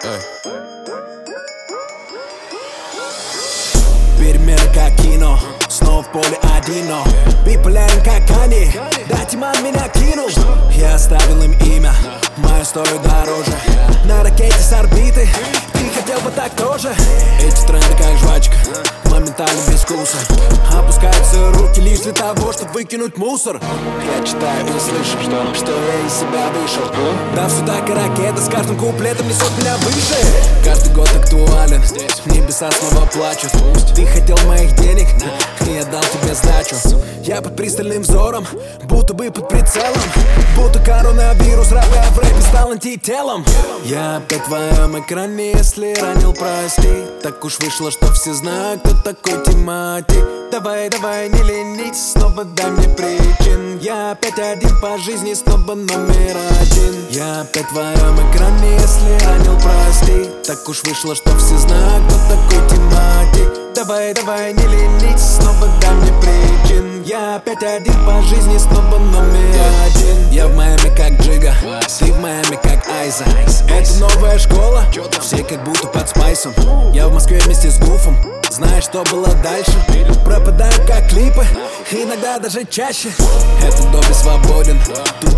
Перемены как кино, снова в поле один, но биполярен как Кани. Да, Тиман меня кинул, я оставил им имя, мою стою дороже. На ракете с орбиты, ты хотел бы так тоже. Эти тренды как жвачка, моментально без вкуса. Опускаются руки лишь для того, чтобы выкинуть мусор. Я читаю и слышу, что я из себя вышел. Да все так и ракета с каждым куплетом несет меня выше. Каждый год актуален, небеса снова плачут. Ты хотел моих денег, и я дал тебе сдачу. Я под пристальным взором, будто бы под прицелом. Будто коронавирус, рэпа в рэпе стал антителом. Я опять в твоем экране, если ранил, прости. Так уж вышло, что все знают, кто такой Тимати. Давай, давай, не ленись, снова дай мне причин. Я опять один по жизни, снова номер один. Я опять в твоем экране, если ранил, прости. Так уж вышло, что все знают, кто такой Тимати. Давай, давай, не ленись, снова дай мне причин. Я опять один по жизни, снова номер один. Я в Майами как Джига, ты в Майами как Айза. Это новая школа, все как будто под спайсом. Я в Москве вместе с Гуфом, знаешь, что было дальше? Пропадаю как клипы, иногда даже чаще. Этот Добби свободен, тут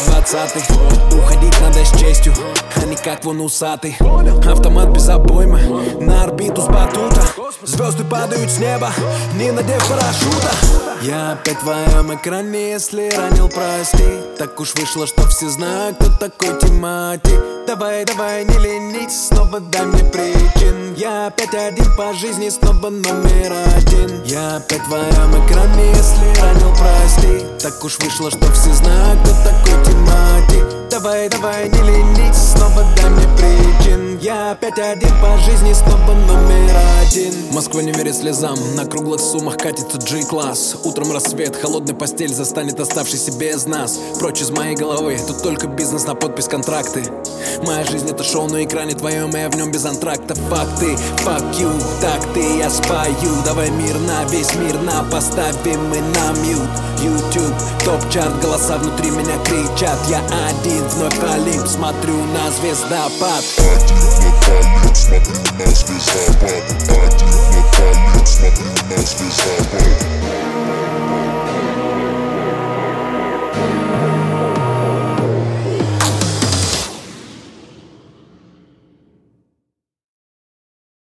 2020. Уходить надо с честью, а не как вон усатый. Автомат без обоймы, на орбиту с батута. Звезды падают с неба, не надев парашюта. Я опять в твоем экране, если ранил, прости. Так уж вышло, что все знают, кто такой Тимати. Давай, давай, не ленись, снова дай мне причин. Я опять один по жизни, снова номер один. Я опять в твоем экране, если ранил, прости. Так уж вышло, что все знают, кто такой Тимати. Давай, давай, не ленись, снова дай мне причин. Я опять один по жизни, снова номер один. Москва не верит слезам, на круглых суммах катится G-класс. Утром рассвет, холодная постель застанет оставшийся без нас. Прочь из моей головы, тут только бизнес на подпись контракты. Моя жизнь это шоу на экране твоем, и я в нем без антракта. Факты, fuck you, так ты я спою. Давай мирно, весь мир поставим мы на мьют. YouTube, топ-чарт, голоса внутри меня кричат. Я один вновь Олимп, смотрю на звездопад. Один вновь Олимп, смотрю на звездопад. Один вновь Олимп,